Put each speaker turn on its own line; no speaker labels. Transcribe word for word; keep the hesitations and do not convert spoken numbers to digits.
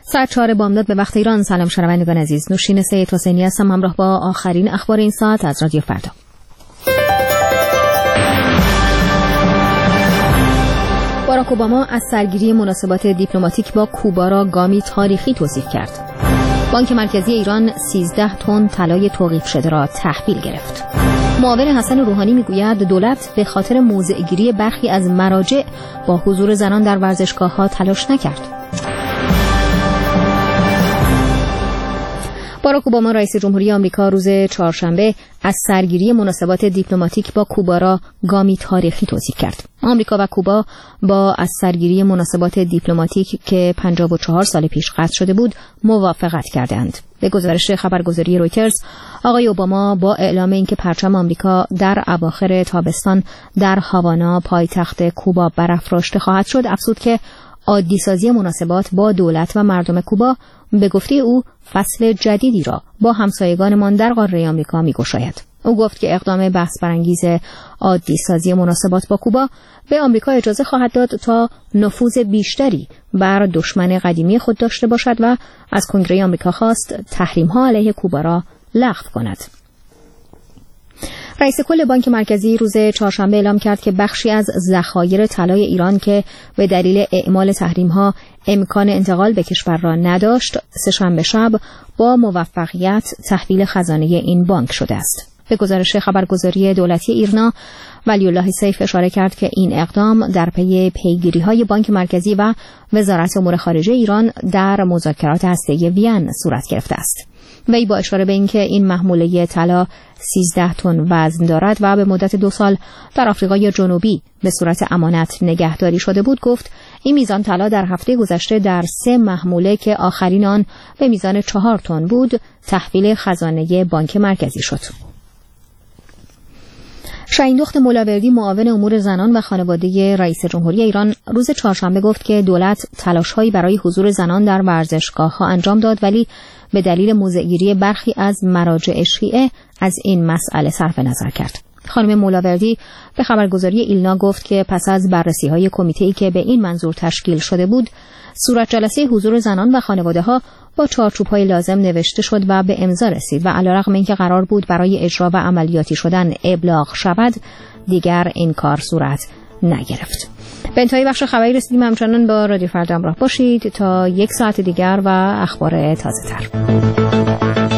ساعت چهار بامداد به وقت ایران. سلام شنوندگان عزیز، نوشین سید حسینی هستم همراه با آخرین اخبار این ساعت از رادیو فردا. باراک اوباما از سرگیری مناسبات دیپلماتیک با کوبا را گامی تاریخی توصیف کرد. بانک مرکزی ایران سیزده تن طلای توقیف شده را تحویل گرفت. معاون حسن روحانی میگوید دولت به خاطر موضع‌گیری برخی از مراجع با حضور زنان در ورزشگاه‌ها تلاش نکرد. باراک اوباما رئیس جمهوری آمریکا روز چهارشنبه از سرگیری مناسبات دیپلماتیک با کوبا را گامی تاریخی توصیف کرد. آمریکا و کوبا با از سرگیری مناسبات دیپلماتیک که پنجاه و چهار سال پیش قطع شده بود موافقت کردند. به گزارش خبرگزاری رویترز، آقای اوباما با اعلام اینکه پرچم آمریکا در اواخر تابستان در هاوانا پایتخت کوبا برافراشته خواهد شد، افزود که عادی سازی مناسبات با دولت و مردم کوبا به گفته او فصل جدیدی را با همسایگانمان در قاره آمریکا می‌گشاید. او گفت که اقدام بحث برانگیز عادی سازی مناسبات با کوبا به آمریکا اجازه خواهد داد تا نفوذ بیشتری بر دشمن قدیمی خود داشته باشد و از کنگره آمریکا خواست تحریم‌ها علیه کوبا را لغو کند. رئیس کل بانک مرکزی روز چهارشنبه اعلام کرد که بخشی از ذخایر طلای ایران که به دلیل اعمال تحریم‌ها امکان انتقال به کشور را نداشت، سه‌شنبه شب با موفقیت تحویل خزانه این بانک شده است. به گزارش خبرگزاری دولتی ایرنا، ولی الله سیف اشاره کرد که این اقدام در پی پیگیری‌های بانک مرکزی و وزارت امور خارجه ایران در مذاکرات هسته‌ای وین صورت گرفته است. وی با اشاره به اینکه این محموله طلا سیزده تن وزن دارد و به مدت دو سال در آفریقای جنوبی به صورت امانت نگهداری شده بود، گفت این میزان طلا در هفته گذشته در سه محموله که آخرین آن به میزان چهار تن بود تحویل خزانه بانک مرکزی شد. شاهین مولاوردی، معاون امور زنان و خانواده رئیس جمهوری ایران، روز چهارشنبه گفت که دولت تلاش‌هایی برای حضور زنان در ورزشگاه‌ها انجام داد، ولی به دلیل موضع‌گیری برخی از مراجع شیعه از این مسئله صرف نظر کرد. خانم مولاوردی به خبرگزاری ایلنا گفت که پس از بررسی‌های کمیته‌ای که به این منظور تشکیل شده بود، صورت جلسه حضور زنان و خانواده‌ها با چارچوب‌های لازم نوشته شد و به امضا رسید و علیرغم اینکه قرار بود برای اجرا و عملیاتی شدن ابلاغ شود، دیگر این کار صورت نگرفت. به انتهای بخش خبری رسیدیم. همچنان با رادیو فردا همراه باشید تا یک ساعت دیگر و اخبار تازه‌تر.